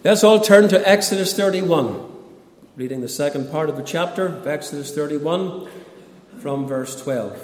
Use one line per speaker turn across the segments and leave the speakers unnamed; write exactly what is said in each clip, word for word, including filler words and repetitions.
Let's all turn to Exodus thirty-one, reading the second part of the chapter of Exodus thirty-one from verse twelve.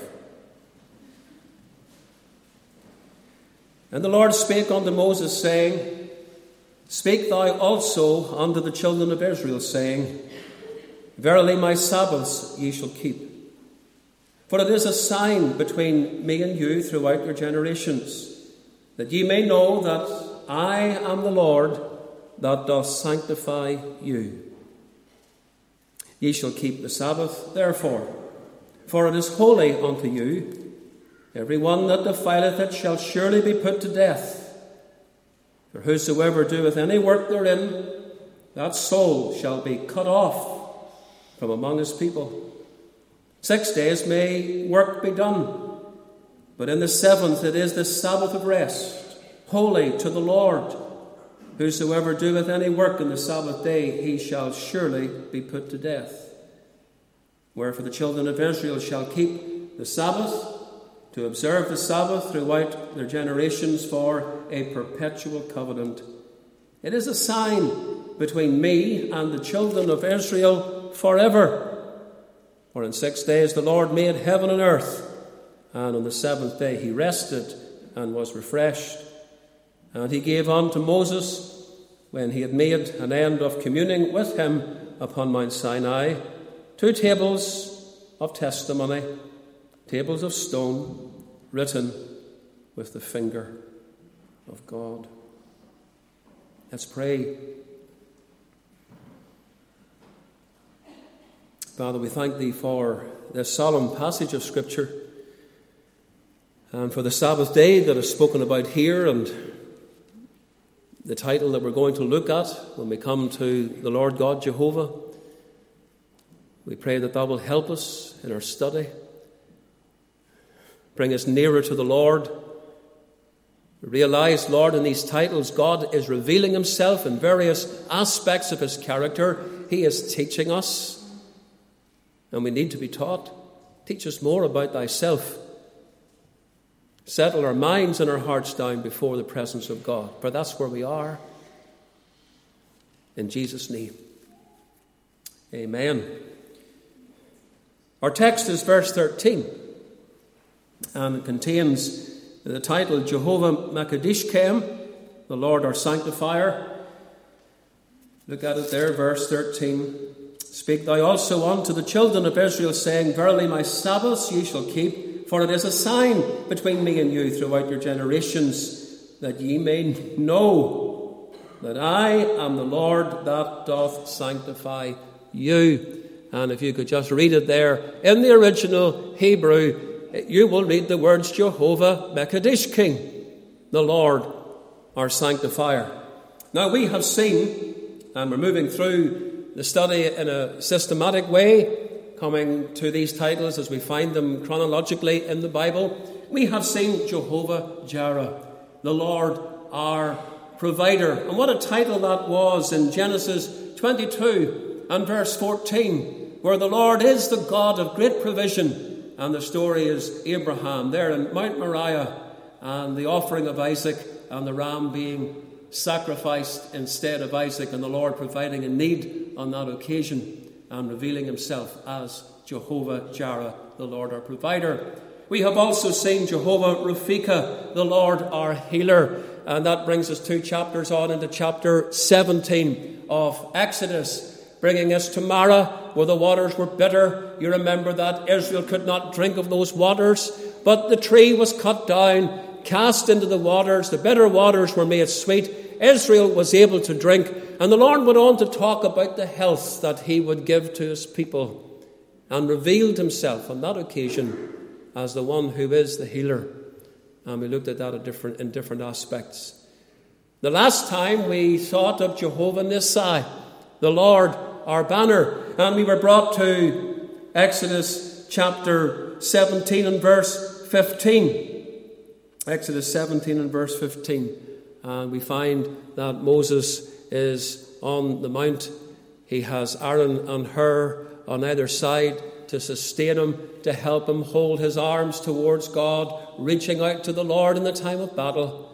And the Lord spake unto Moses, saying, Speak thou also unto the children of Israel, saying, Verily my Sabbaths ye shall keep. For it is a sign between me and you throughout your generations, that ye may know that I am the Lord that doth sanctify you. Ye shall keep the Sabbath, therefore, for it is holy unto you. Every one that defileth it shall surely be put to death. For whosoever doeth any work therein, that soul shall be cut off from among his people. Six days may work be done, but in the seventh it is the Sabbath of rest, holy to the Lord. Whosoever doeth any work in the Sabbath day, he shall surely be put to death. Wherefore the children of Israel shall keep the Sabbath, to observe the Sabbath throughout their generations for a perpetual covenant. It is a sign between me and the children of Israel forever. For in six days the Lord made heaven and earth, and on the seventh day he rested and was refreshed. And he gave unto Moses, when he had made an end of communing with him upon Mount Sinai, two tables of testimony, tables of stone, written with the finger of God. Let's pray. Father, we thank thee for this solemn passage of Scripture and for the Sabbath day that is spoken about here and the title that we're going to look at when we come to the Lord God Jehovah. We pray that thou will help us in our study, bring us nearer to the Lord. We realize, Lord, in these titles God is revealing himself in various aspects of his character. He is teaching us. And we need to be taught. Teach us more about thyself. Settle our minds and our hearts down before the presence of God, for that's where we are. In Jesus' name, amen. Our text is verse thirteen, and it contains the title Jehovah Makadishkem, the Lord our sanctifier. Look at it there, verse thirteen. Speak thou also unto the children of Israel, saying, Verily my Sabbaths ye shall keep, for it is a sign between me and you throughout your generations, that ye may know that I am the Lord that doth sanctify you. And if you could just read it there in the original Hebrew, you will read the words Jehovah Makadishkem, the Lord our sanctifier. Now we have seen, and we're moving through the study in a systematic way, coming to these titles as we find them chronologically in the Bible. We have seen Jehovah Jireh, the Lord our provider. And what a title that was in Genesis twenty-two and verse fourteen, where the Lord is the God of great provision. And the story is Abraham there in Mount Moriah, and the offering of Isaac and the ram being sacrificed instead of Isaac, and the Lord providing a need on that occasion and revealing himself as Jehovah Jireh, the Lord our provider. We have also seen Jehovah Rafika, the Lord our healer, and that brings us two chapters on into chapter seventeen of Exodus, bringing us to Marah, where the waters were bitter. You remember that Israel could not drink of those waters, but the tree was cut down, cast into the waters. The bitter waters were made sweet. Israel was able to drink, and the Lord went on to talk about the health that he would give to his people, and revealed himself on that occasion as the one who is the healer. And we looked at that at different, in different aspects. The last time we thought of Jehovah Nissi, the Lord our banner, and we were brought to Exodus chapter seventeen and verse fifteen. Exodus seventeen and verse fifteen. And we find that Moses is on the mount. He has Aaron and Hur on either side to sustain him, to help him hold his arms towards God, reaching out to the Lord in the time of battle.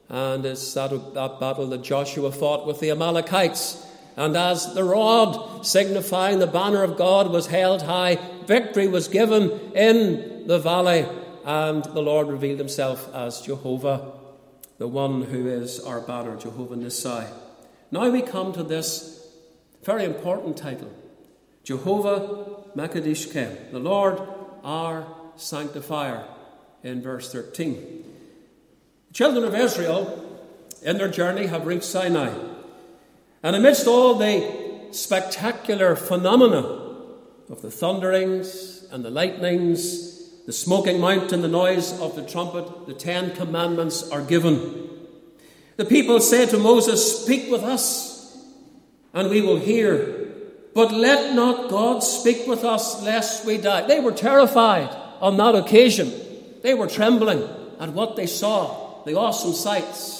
And it's that, that battle that Joshua fought with the Amalekites. And as the rod signifying the banner of God was held high, victory was given in the valley, and the Lord revealed himself as Jehovah, the one who is our banner, Jehovah Nissi. Now we come to this very important title, Jehovah Makadishkem, the Lord our sanctifier, in verse thirteen. The children of Israel, in their journey, have reached Sinai. And amidst all the spectacular phenomena of the thunderings and the lightnings, the smoking mountain, the noise of the trumpet, the Ten Commandments are given. The people say to Moses, "Speak with us, and we will hear. But let not God speak with us, lest we die." They were terrified on that occasion. They were trembling at what they saw, the awesome sights.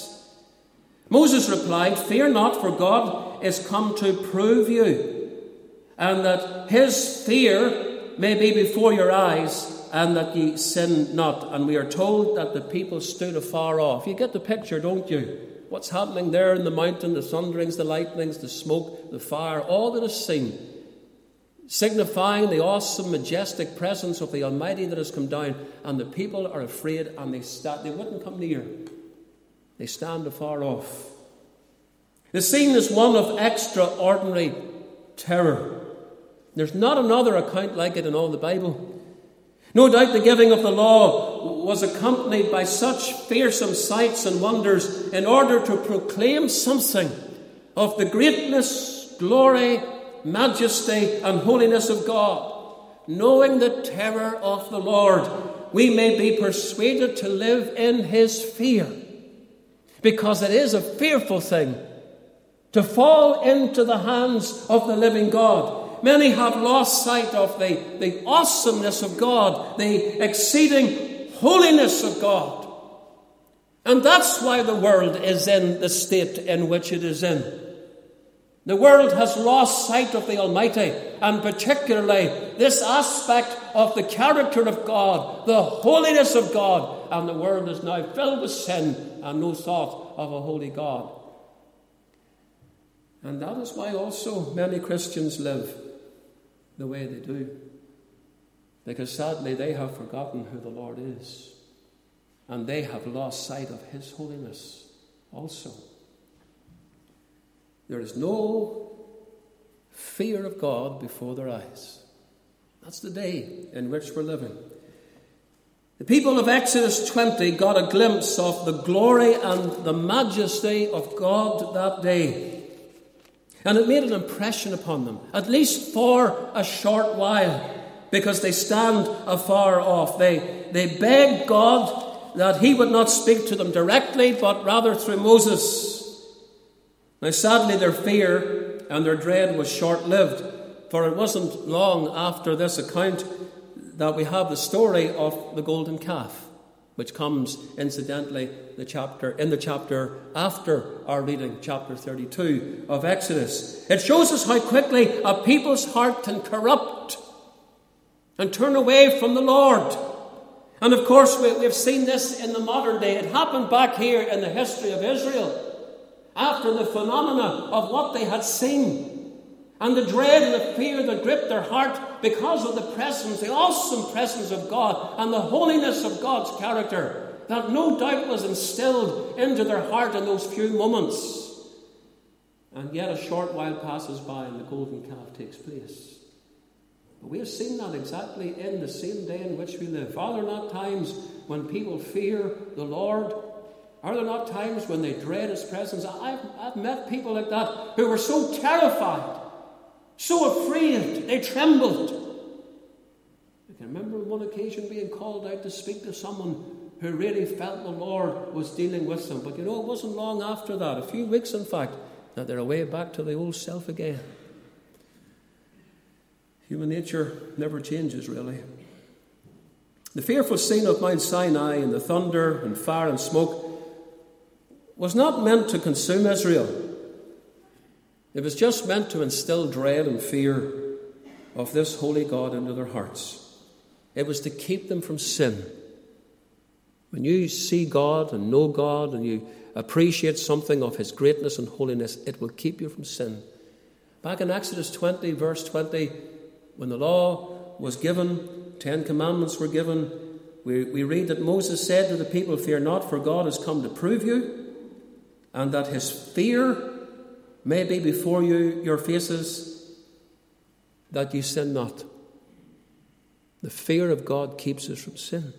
Moses replied, "Fear not, for God is come to prove you, and that his fear may be before your eyes, and that ye sin not." And we are told that the people stood afar off. You get the picture, don't you? What's happening there in the mountain, the thunderings, the lightnings, the smoke, the fire, all that is seen, signifying the awesome, majestic presence of the Almighty that has come down. And the people are afraid, and they sta- they wouldn't come near. They stand afar off. The scene is one of extraordinary terror. There's not another account like it in all the Bible. No doubt the giving of the law was accompanied by such fearsome sights and wonders in order to proclaim something of the greatness, glory, majesty, and holiness of God. Knowing the terror of the Lord, we may be persuaded to live in his fear. Because it is a fearful thing to fall into the hands of the living God. Many have lost sight of the, the awesomeness of God, the exceeding holiness of God. And that's why the world is in the state in which it is in. The world has lost sight of the Almighty, and particularly this aspect of the character of God, the holiness of God, and the world is now filled with sin and no thought of a holy God. And that is why also many Christians live the way they do, because sadly they have forgotten who the Lord is, and they have lost sight of his holiness also. There is no fear of God before their eyes. That's the day in which we're living. The people of Exodus twenty got a glimpse of the glory and the majesty of God that day. And it made an impression upon them, at least for a short while, because they stand afar off. They, they beg God that he would not speak to them directly, but rather through Moses. Now, sadly, their fear and their dread was short-lived, for it wasn't long after this account that we have the story of the golden calf, which comes, incidentally, the chapter in the chapter after our reading, chapter thirty-two of Exodus. It shows us how quickly a people's heart can corrupt and turn away from the Lord. And, of course, we, we've seen this in the modern day. It happened back here in the history of Israel, after the phenomena of what they had seen, and the dread and the fear that gripped their heart because of the presence, the awesome presence of God, and the holiness of God's character, that no doubt was instilled into their heart in those few moments. And yet a short while passes by and the golden calf takes place. But we have seen that exactly in the same day in which we live. Are there not times when people fear the Lord? Are there not times when they dread his presence? I've, I've met people like that who were so terrified, so afraid, they trembled. I can remember on one occasion being called out to speak to someone who really felt the Lord was dealing with them. But you know, it wasn't long after that, a few weeks in fact, that they're away back to the old self again. Human nature never changes, really. The fearful scene of Mount Sinai and the thunder and fire and smoke was not meant to consume Israel. It was just meant to instill dread and fear of this holy God into their hearts. It was to keep them from sin. When you see God and know God and you appreciate something of his greatness and holiness, it will keep you from sin. Back in Exodus twenty, verse twenty, when the law was given, Ten Commandments were given, we, we read that Moses said to the people, "Fear not, for God has come to prove you, and that his fear may be before you, your faces, that you sin not." The fear of God keeps us from sin.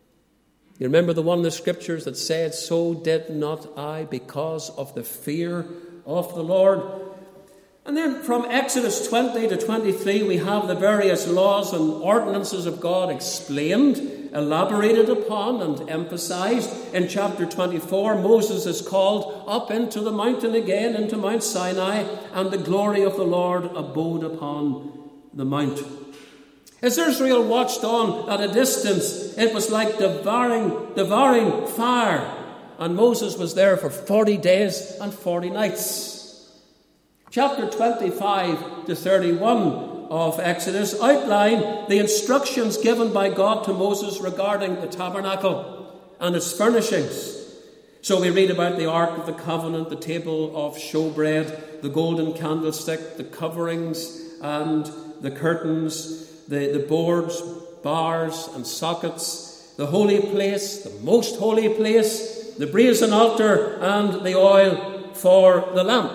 You remember the one in the scriptures that said, "So did not I, because of the fear of the Lord." And then from Exodus twenty to twenty-three, we have the various laws and ordinances of God explained, elaborated upon and emphasized. In chapter twenty-four, Moses is called up into the mountain again, into Mount Sinai, and the glory of the Lord abode upon the mount. As Israel watched on at a distance, it was like devouring, devouring fire. And Moses was there for forty days and forty nights. Chapter twenty-five to thirty-one of Exodus outline the instructions given by God to Moses regarding the tabernacle and its furnishings. So we read about the Ark of the Covenant, the table of showbread, the golden candlestick, the coverings and the curtains, the, the boards, bars and sockets, the holy place, the most holy place, the brazen altar and the oil for the lamp.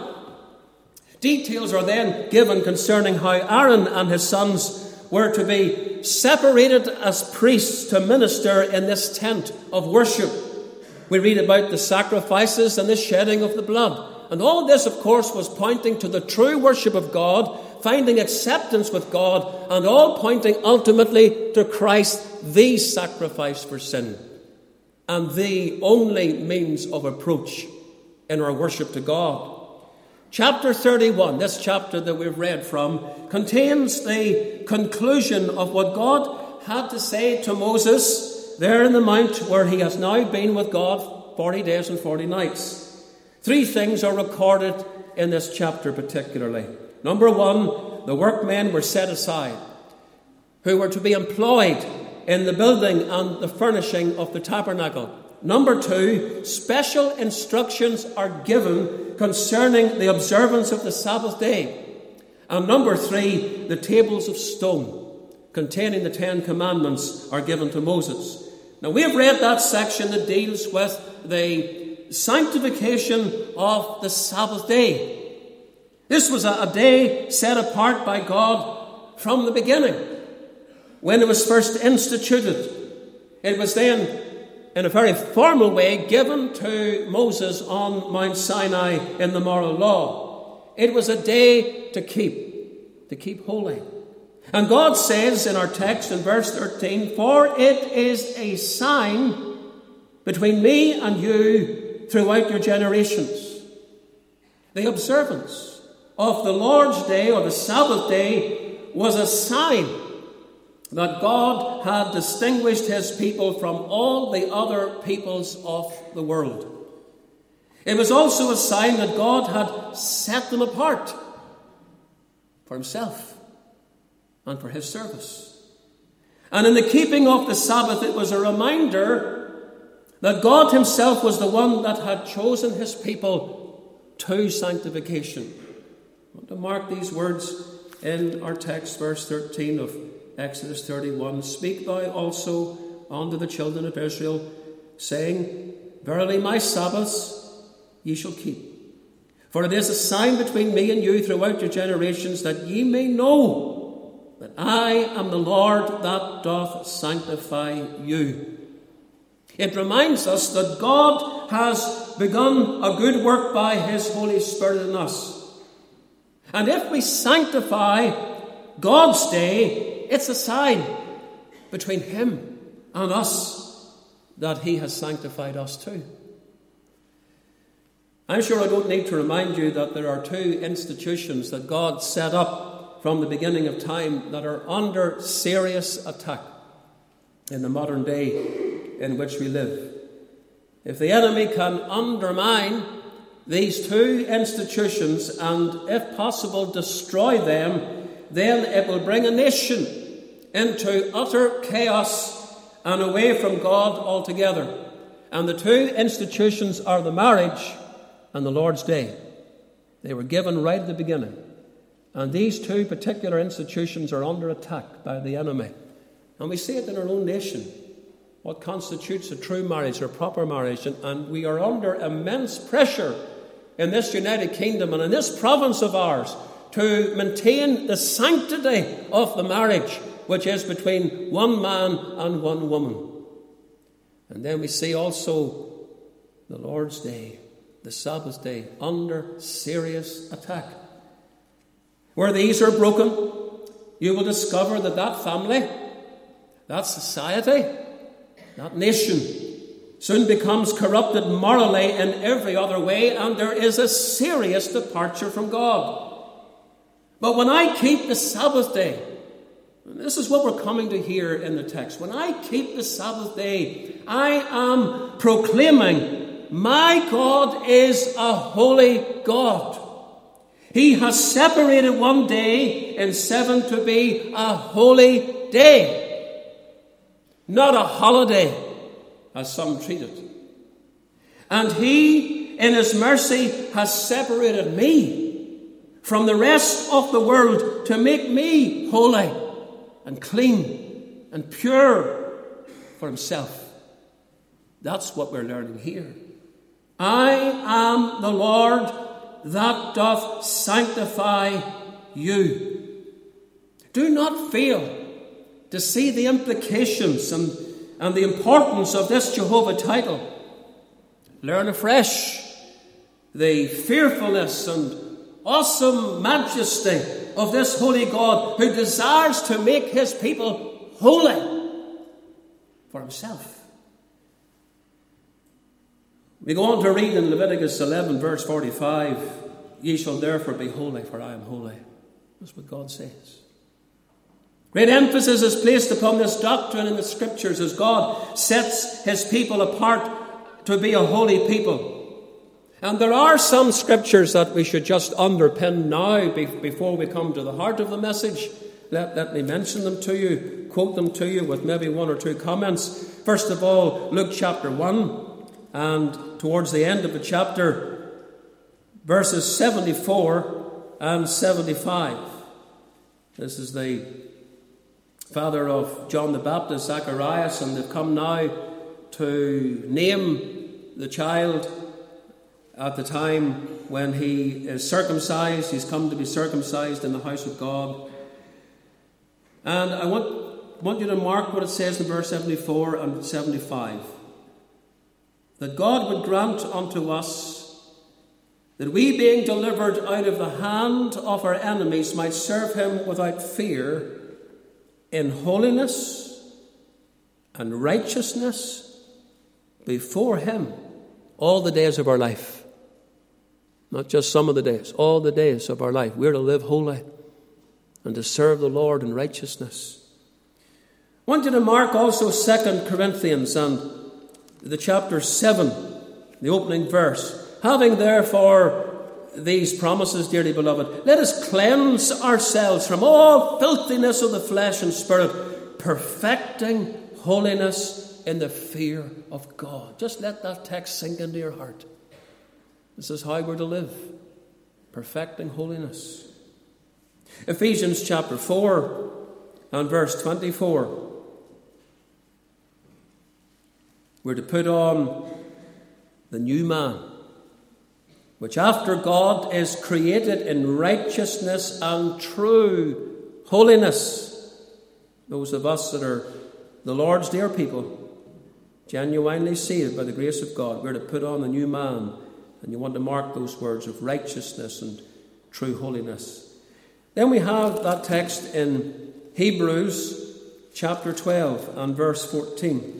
Details are then given concerning how Aaron and his sons were to be separated as priests to minister in this tent of worship. We read about the sacrifices and the shedding of the blood. And all this, of course, was pointing to the true worship of God, finding acceptance with God, and all pointing ultimately to Christ, the sacrifice for sin, and the only means of approach in our worship to God. Chapter thirty-one, this chapter that we've read from, contains the conclusion of what God had to say to Moses there in the mount where he has now been with God forty days and forty nights. Three things are recorded in this chapter particularly. Number one, the workmen were set aside who were to be employed in the building and the furnishing of the tabernacle. Number two, special instructions are given concerning the observance of the Sabbath day. And number three, the tables of stone containing the Ten Commandments are given to Moses. Now we have read that section that deals with the sanctification of the Sabbath day. This was a, a day set apart by God from the beginning. When it was first instituted, it was then in a very formal way given to Moses on Mount Sinai in the moral law. It was a day to keep, to keep holy. And God says in our text in verse thirteen, "For it is a sign between me and you throughout your generations." The observance of the Lord's day or the Sabbath day was a sign that God had distinguished his people from all the other peoples of the world. It was also a sign that God had set them apart for himself and for his service. And in the keeping of the Sabbath, it was a reminder that God himself was the one that had chosen his people to sanctification. I want to mark these words in our text, verse thirteen of Exodus thirty-one. "Speak thou also unto the children of Israel, saying, Verily my Sabbaths ye shall keep. For it is a sign between me and you throughout your generations, that ye may know that I am the Lord that doth sanctify you." It reminds us that God has begun a good work by his Holy Spirit in us. And if we sanctify God's day, it's a sign between him and us that he has sanctified us too. I'm sure I don't need to remind you that there are two institutions that God set up from the beginning of time that are under serious attack in the modern day in which we live. If the enemy can undermine these two institutions and, if possible, destroy them, then it will bring a nation into utter chaos and away from God altogether. And the two institutions are the marriage and the Lord's Day. They were given right at the beginning. And these two particular institutions are under attack by the enemy. And we see it in our own nation. What constitutes a true marriage or proper marriage. And, and we are under immense pressure in this United Kingdom and in this province of ours to maintain the sanctity of the marriage, which is between one man and one woman. And then we see also the Lord's Day, the Sabbath day, under serious attack. Where these are broken, you will discover that that family, that society, that nation soon becomes corrupted morally in every other way, and there is a serious departure from God. But when I keep the Sabbath day, and this is what we're coming to hear in the text, when I keep the Sabbath day, I am proclaiming my God is a holy God. He has separated one day in seven to be a holy day, not a holiday, as some treat it. And He, in His mercy, has separated me from the rest of the world to make me holy and clean and pure for Himself. That's what we're learning here. I am the Lord that doth sanctify you. Do not fail to see the implications and, and the importance of this Jehovah title. Learn afresh the fearfulness and awesome majesty of this holy God who desires to make His people holy for Himself. We go on to read in Leviticus eleven, verse forty-five, ye shall therefore be holy, for I am holy. That's what God says. Great emphasis is placed upon this doctrine in the Scriptures as God sets His people apart to be a holy people. And there are some Scriptures that we should just underpin now before we come to the heart of the message. Let, let me mention them to you, quote them to you with maybe one or two comments. First of all, Luke chapter one. And towards the end of the chapter, verses seventy-four and seventy-five. This is the father of John the Baptist, Zacharias, and they've come now to name the child at the time when he is circumcised. He's come to be circumcised in the house of God. And I want, want you to mark what it says in verse seventy-four and seventy-five. That God would grant unto us that we, being delivered out of the hand of our enemies, might serve Him without fear in holiness and righteousness before Him all the days of our life. Not just some of the days, all the days of our life. We're to live holy and to serve the Lord in righteousness. I want you to mark also Second Corinthians and the chapter seven, the opening verse. Having therefore these promises, dearly beloved, let us cleanse ourselves from all filthiness of the flesh and spirit, perfecting holiness in the fear of God. Just let that text sink into your heart. This is how we're to live, perfecting holiness. Ephesians chapter four and verse twenty-four. We're to put on the new man, which after God is created in righteousness and true holiness. Those of us that are the Lord's dear people, genuinely saved by the grace of God, we're to put on the new man. And you want to mark those words of righteousness and true holiness. Then we have that text in Hebrews chapter twelve and verse fourteen.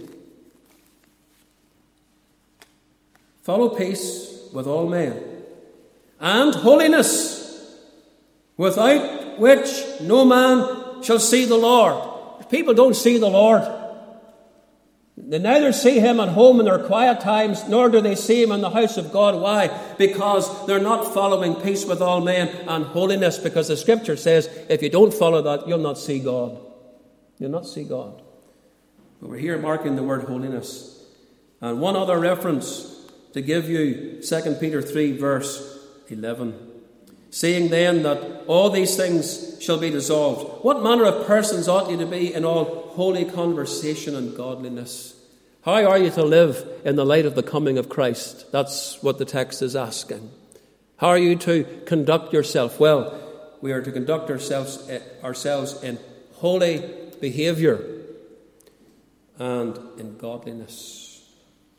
Follow peace with all men, and holiness, without which no man shall see the Lord. If people don't see the Lord, they neither see Him at home in their quiet times, nor do they see Him in the house of God. Why? Because they're not following peace with all men and holiness, because the Scripture says if you don't follow that, you'll not see God. You'll not see God. But we're here marking the word holiness. And one other reference to give you, Second Peter three, verse eleven. Seeing then that all these things shall be dissolved, what manner of persons ought you to be in all holy conversation and godliness? How are you to live in the light of the coming of Christ? That's what the text is asking. How are you to conduct yourself? Well, we are to conduct ourselves, ourselves in holy behaviour and in godliness.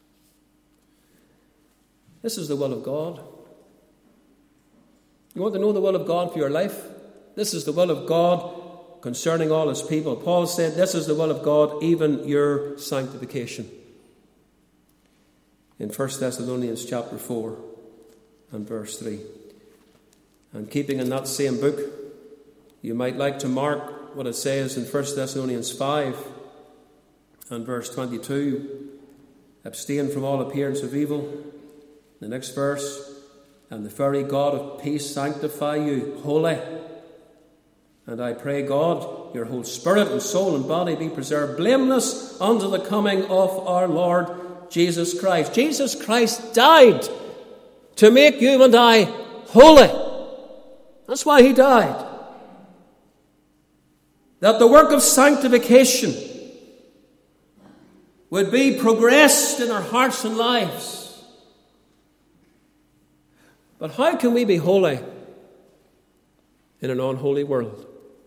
This is the will of God. You want to know the will of God for your life? This is the will of God concerning all his people. Paul said, this is the will of God, even your sanctification. In First Thessalonians chapter four and verse three. And keeping in that same book, you might like to mark what it says in First Thessalonians five and verse twenty-two. Abstain from all appearance of evil. The next verse, and the very God of peace sanctify you wholly. And I pray God, your whole spirit and soul and body be preserved blameless unto the coming of our Lord Jesus Christ. Jesus Christ died to make you and I holy. That's why he died. That the work of sanctification would be progressed in our hearts and lives. But how can we be holy in an unholy world?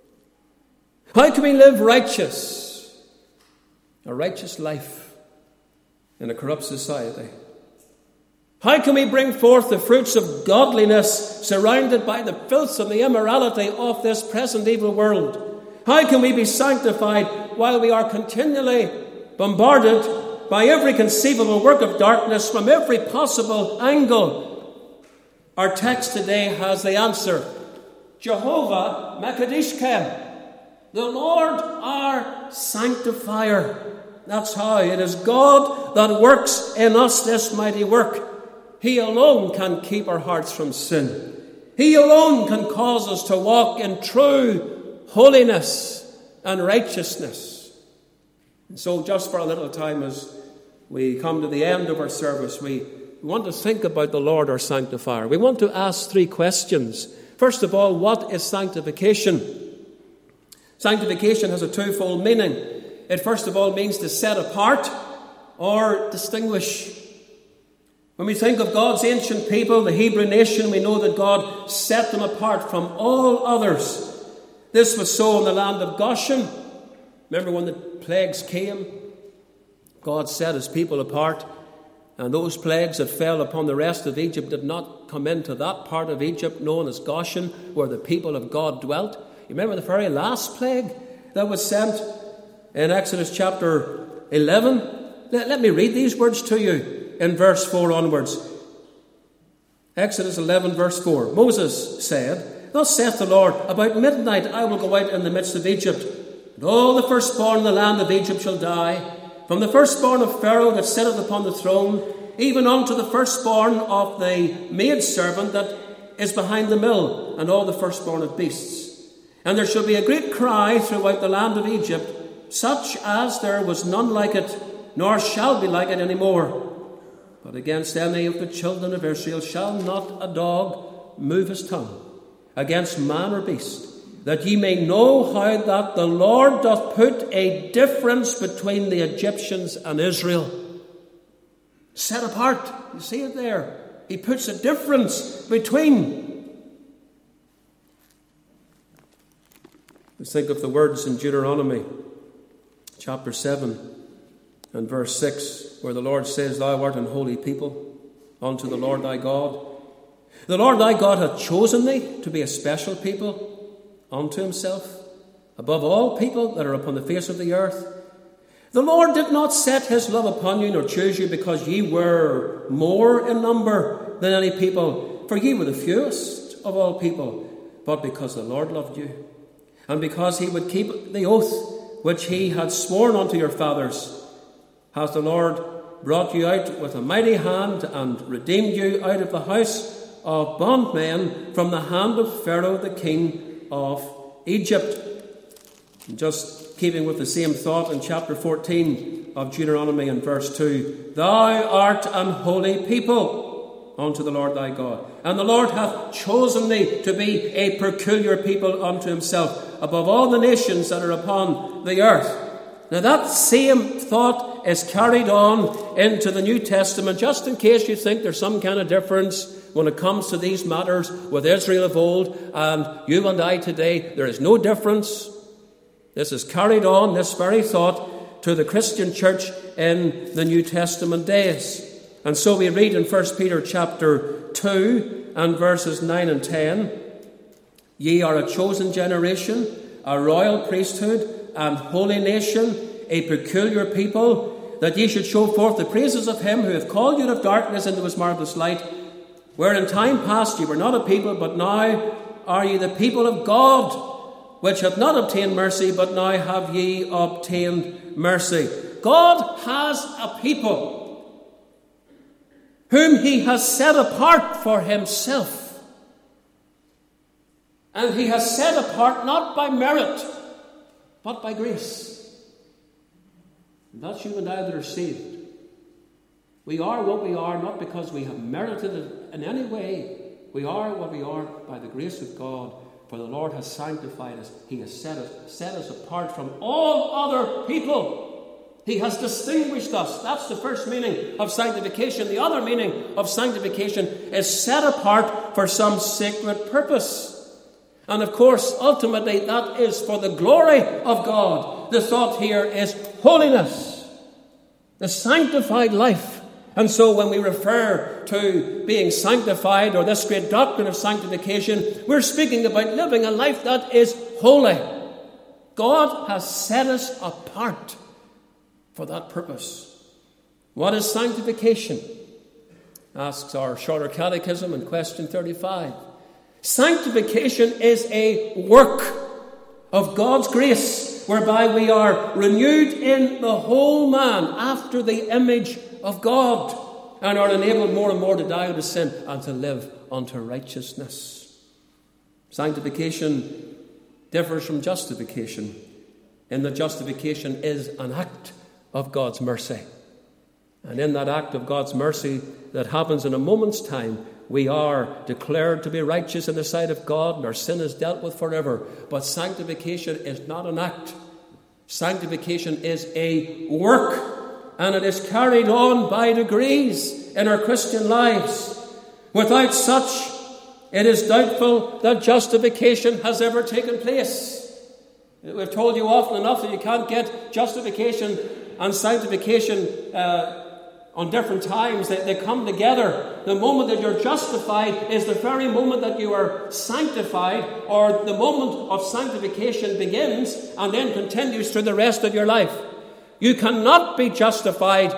How can we live righteous, a righteous life in a corrupt society? How can we bring forth the fruits of godliness surrounded by the filth and the immorality of this present evil world? How can we be sanctified while we are continually bombarded by every conceivable work of darkness from every possible angle? Our text today has the answer. Jehovah Makadishkem, the Lord our sanctifier. That's how. It is God that works in us this mighty work. He alone can keep our hearts from sin. He alone can cause us to walk in true holiness and righteousness. And so just for a little time as we come to the end of our service, we We want to think about the Lord our sanctifier. We want to ask three questions. First of all, what is sanctification? Sanctification has a twofold meaning. It first of all means to set apart or distinguish. When we think of God's ancient people, the Hebrew nation, we know that God set them apart from all others. This was so in the land of Goshen. Remember when the plagues came? God set his people apart. And those plagues that fell upon the rest of Egypt did not come into that part of Egypt known as Goshen, where the people of God dwelt. You remember the very last plague that was sent in Exodus chapter eleven? Let, let me read these words to you in verse four onwards. Exodus eleven, verse four. Moses said, Thus saith the Lord, about midnight I will go out in the midst of Egypt, and all the firstborn in the land of Egypt shall die, from the firstborn of Pharaoh that sitteth upon the throne, even unto the firstborn of the maidservant that is behind the mill, and all the firstborn of beasts. And there shall be a great cry throughout the land of Egypt, such as there was none like it, nor shall be like it any more. But against any of the children of Israel shall not a dog move his tongue, against man or beast, that ye may know how that the Lord doth put a difference between the Egyptians and Israel. Set apart. You see it there. He puts a difference between. Let's think of the words in Deuteronomy chapter seven and verse six, where the Lord says, Thou art an holy people unto the Lord thy God. The Lord thy God hath chosen thee to be a special people unto himself, above all people that are upon the face of the earth. The Lord did not set his love upon you, nor choose you, because ye were more in number than any people, for ye were the fewest of all people, but because the Lord loved you, and because he would keep the oath which he had sworn unto your fathers, hath the Lord brought you out with a mighty hand, and redeemed you out of the house of bondmen, from the hand of Pharaoh the king of Egypt. And just keeping with the same thought, in chapter fourteen of Deuteronomy and verse two, Thou art an holy people unto the Lord thy God, and the Lord hath chosen thee to be a peculiar people unto himself, above all the nations that are upon the earth. Now that same thought is carried on into the New Testament, just in case you think there's some kind of difference when it comes to these matters with Israel of old and you and I today. There is no difference. This is carried on, this very thought, to the Christian church in the New Testament days. And so we read in First Peter chapter two and verses nine and ten, Ye are a chosen generation, a royal priesthood, and holy nation, a peculiar people, that ye should show forth the praises of him who hath called you out of darkness into his marvellous light, where in time past ye were not a people, but now are ye the people of God, which have not obtained mercy, but now have ye obtained mercy. God has a people whom he has set apart for himself. And he has set apart not by merit, but by grace. And that's you and I that are saved. We are what we are not because we have merited it in any way. We are what we are by the grace of God. For the Lord has sanctified us. He has set us, set us apart from all other people. He has distinguished us. That's the first meaning of sanctification. The other meaning of sanctification is set apart for some sacred purpose. And of course, ultimately, that is for the glory of God. The thought here is holiness, the sanctified life. And so when we refer to being sanctified, or this great doctrine of sanctification, we're speaking about living a life that is holy. God has set us apart for that purpose. What is sanctification? Asks our shorter catechism in question thirty-five. Sanctification is a work of God's grace, whereby we are renewed in the whole man after the image of God, and are enabled more and more to die unto sin and to live unto righteousness. Sanctification differs from justification, in that justification is an act of God's mercy. And in that act of God's mercy that happens in a moment's time, we are declared to be righteous in the sight of God, and our sin is dealt with forever. But sanctification is not an act. Sanctification is a work, and it is carried on by degrees in our Christian lives. Without such, it is doubtful that justification has ever taken place. We've told you often enough that you can't get justification and sanctification uh, on different times. They, they come together. The moment that you're justified is the very moment that you are sanctified, or the moment of sanctification begins and then continues through the rest of your life. You cannot be justified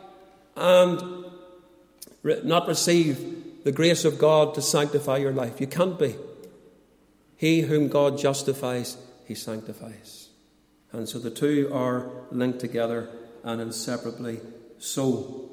and re- not receive the grace of God to sanctify your life. You can't be. He whom God justifies, he sanctifies. And so the two are linked together and inseparably so.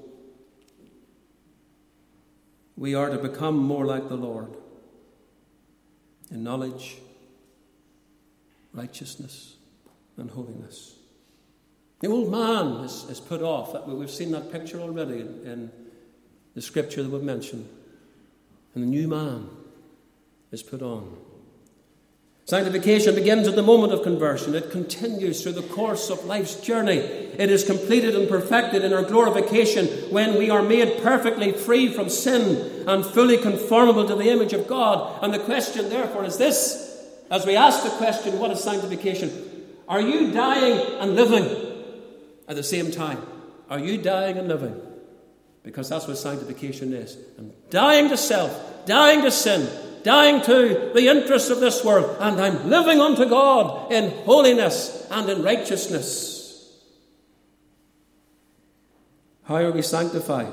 We are to become more like the Lord in knowledge, righteousness, and holiness. The old man is, is put off. We've seen that picture already in, in the scripture that we've mentioned. And the new man is put on. Sanctification begins at the moment of conversion. It continues through the course of life's journey. It is completed and perfected in our glorification when we are made perfectly free from sin and fully conformable to the image of God. And the question, therefore, is this. As we ask the question, what is sanctification? Are you dying and living at the same time? Are you dying and living? Because that's what sanctification is. I'm dying to self, dying to sin, dying to the interests of this world, and I'm living unto God in holiness and in righteousness. How are we sanctified?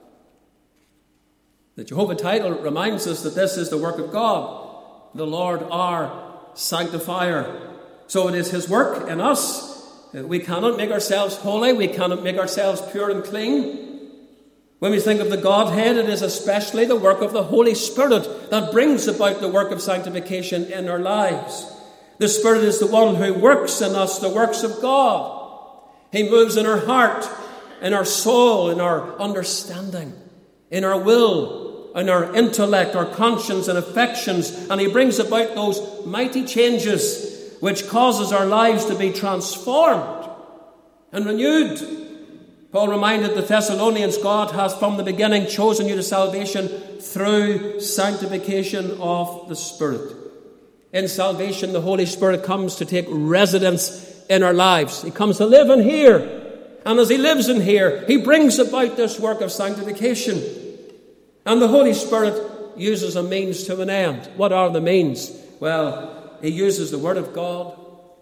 The Jehovah title reminds us that this is the work of God, the Lord our sanctifier. So it is his work in us. We cannot make ourselves holy. We cannot make ourselves pure and clean. When we think of the Godhead, it is especially the work of the Holy Spirit that brings about the work of sanctification in our lives. The Spirit is the one who works in us the works of God. He moves in our heart, in our soul, in our understanding, in our will, in our intellect, our conscience and affections, and he brings about those mighty changes which causes our lives to be transformed and renewed. Paul reminded the Thessalonians, God has from the beginning chosen you to salvation through sanctification of the Spirit. In salvation, the Holy Spirit comes to take residence in our lives. He comes to live in here. And as he lives in here, he brings about this work of sanctification. And the Holy Spirit uses a means to an end. What are the means? Well, he uses the Word of God.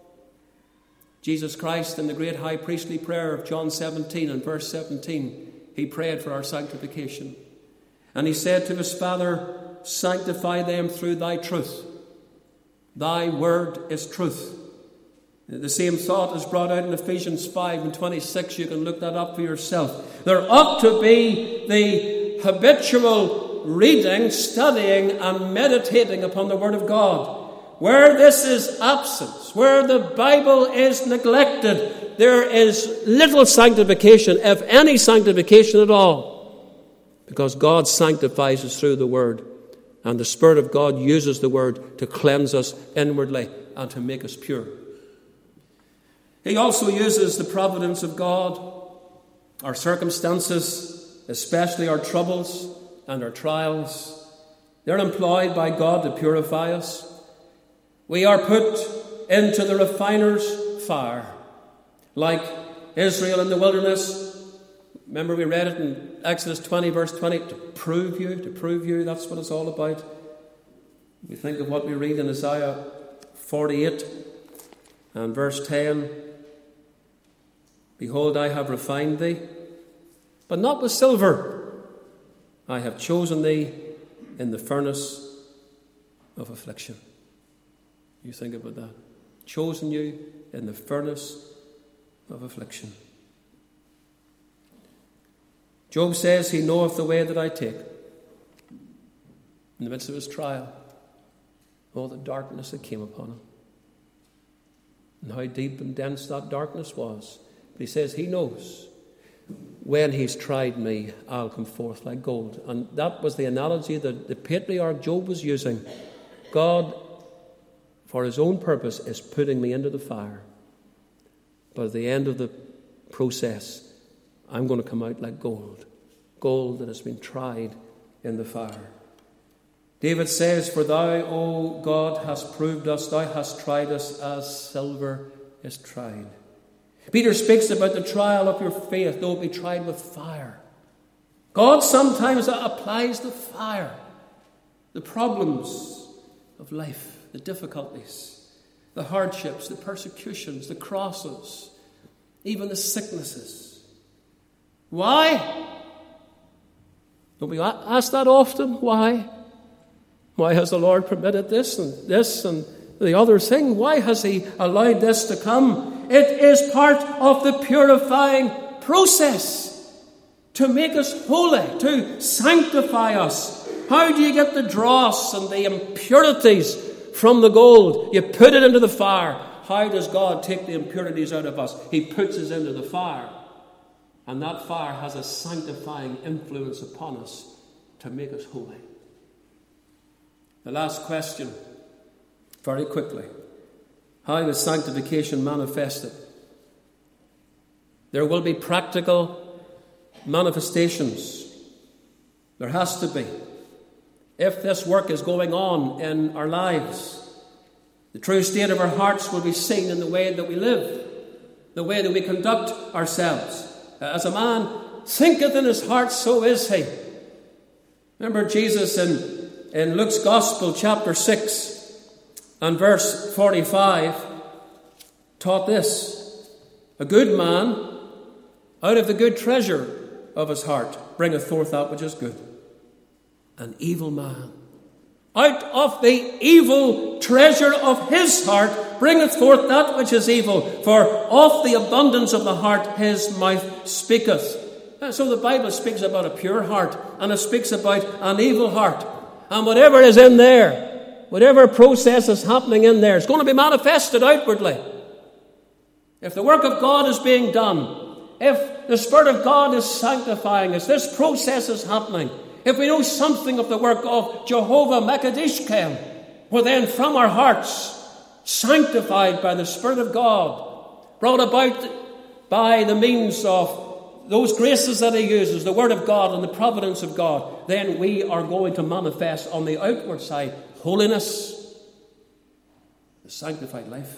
Jesus Christ, in the great high priestly prayer of John seventeen and verse seventeen, he prayed for our sanctification. And he said to his Father, sanctify them through thy truth. Thy word is truth. The same thought is brought out in Ephesians five and twenty-six. You can look that up for yourself. There ought to be the habitual reading, studying and meditating upon the Word of God. Where this is absent, where the Bible is neglected, there is little sanctification, if any sanctification at all. Because God sanctifies us through the Word. And the Spirit of God uses the Word to cleanse us inwardly and to make us pure. He also uses the providence of God, our circumstances, especially our troubles and our trials. They're employed by God to purify us. We are put into the refiner's fire, like Israel in the wilderness. Remember we read it in Exodus twenty, verse twenty, to prove you, to prove you, that's what it's all about. We think of what we read in Isaiah forty-eight and verse ten. Behold, I have refined thee, but not with silver. I have chosen thee in the furnace of affliction. You think about that. Chosen you in the furnace of affliction. Job says he knoweth the way that I take. In the midst of his trial, all the darkness that came upon him. And how deep and dense that darkness was. But he says he knows. When he's tried me, I'll come forth like gold. And that was the analogy that the patriarch Job was using. God, for his own purpose, is putting me into the fire. But at the end of the process, I'm going to come out like gold. Gold that has been tried in the fire. David says, for thou, O God, hast proved us, thou hast tried us as silver is tried. Peter speaks about the trial of your faith, though it be tried with fire. God sometimes applies the fire, the problems of life, the difficulties, the hardships, the persecutions, the crosses, even the sicknesses. Why? Don't we ask that often? Why? Why has the Lord permitted this and this and the other thing? Why has he allowed this to come? It is part of the purifying process to make us holy, to sanctify us. How do you get the dross and the impurities from the gold? You put it into the fire. How does God take the impurities out of us? He puts us into the fire. And that fire has a sanctifying influence upon us to make us holy. The last question, very quickly. How is sanctification manifested? There will be practical manifestations. There has to be. If this work is going on in our lives, the true state of our hearts will be seen in the way that we live, the way that we conduct ourselves. As a man thinketh in his heart, so is he. Remember Jesus in, in Luke's Gospel, chapter six, and verse forty-five, taught this. A good man, out of the good treasure of his heart, bringeth forth that which is good. An evil man, out of the evil treasure of his heart, bringeth forth that which is evil. For of the abundance of the heart his mouth speaketh. So the Bible speaks about a pure heart, and it speaks about an evil heart. And whatever is in there, whatever process is happening in there, is going to be manifested outwardly. If the work of God is being done, if the Spirit of God is sanctifying us, this process is happening. If we know something of the work of Jehovah Makadishkem, well then from our hearts, sanctified by the Spirit of God, brought about by the means of those graces that He uses, the Word of God and the providence of God, then we are going to manifest on the outward side holiness, the sanctified life.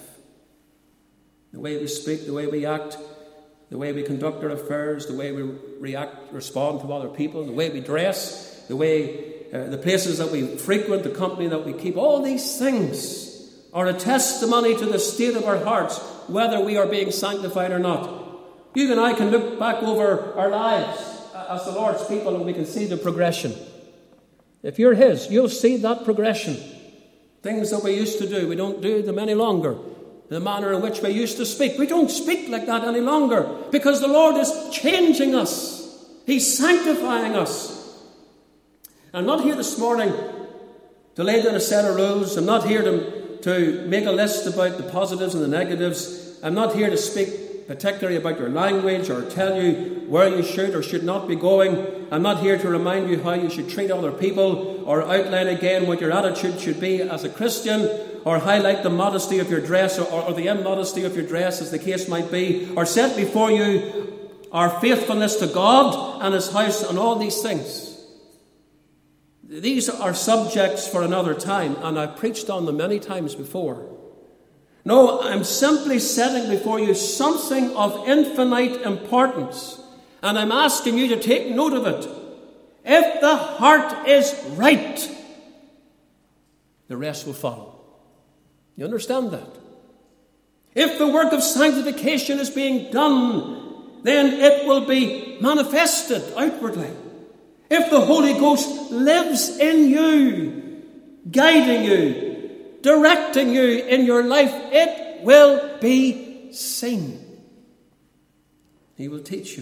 The way we speak, the way we act, the way we conduct our affairs, the way we react, respond to other people, the way we dress, the way, uh, the places that we frequent, the company that we keep, all these things are a testimony to the state of our hearts, whether we are being sanctified or not. You and I can look back over our lives as the Lord's people and we can see the progression. If you're His, you'll see that progression. Things that we used to do, we don't do them any longer. The manner in which we used to speak, we don't speak like that any longer because the Lord is changing us. He's sanctifying us. I'm not here this morning to lay down a set of rules. I'm not here to, to make a list about the positives and the negatives. I'm not here to speak particularly about your language or tell you where you should or should not be going. I'm not here to remind you how you should treat other people or outline again what your attitude should be as a Christian or highlight the modesty of your dress or, or the immodesty of your dress as the case might be, or set before you our faithfulness to God and His house and all these things. These are subjects for another time, and I've preached on them many times before. No, I'm simply setting before you something of infinite importance, and I'm asking you to take note of it. If the heart is right, the rest will follow. You understand that? If the work of sanctification is being done, then it will be manifested outwardly. If the Holy Ghost lives in you, guiding you, directing you in your life, it will be seen. He will teach you.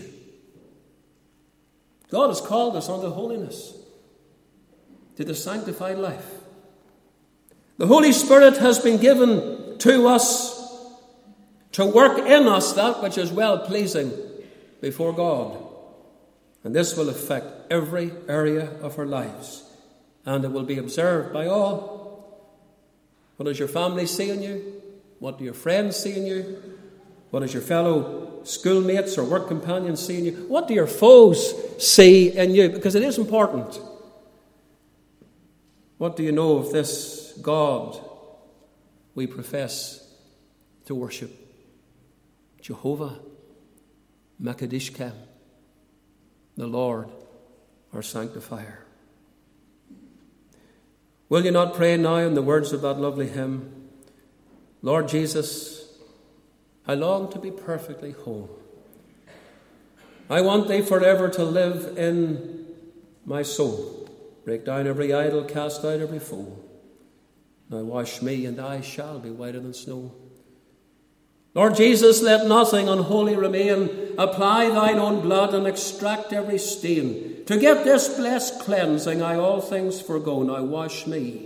God has called us unto holiness, to the sanctified life. The Holy Spirit has been given to us to work in us that which is well-pleasing before God. And this will affect every area of our lives. And it will be observed by all. What does your family see in you? What do your friends see in you? What does your fellow schoolmates or work companions see in you? What do your foes see in you? Because it is important. What do you know of this God we profess to worship? Jehovah Makadishkem, the Lord, our sanctifier. Will you not pray now in the words of that lovely hymn? Lord Jesus, I long to be perfectly whole. I want Thee forever to live in my soul. Break down every idol, cast out every foe. Now wash me, and I shall be whiter than snow. Lord Jesus, let nothing unholy remain. Apply Thine own blood and extract every stain. To get this blessed cleansing, I all things forgo. Now wash me,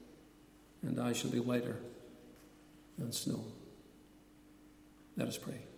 and I shall be whiter than snow. Let us pray.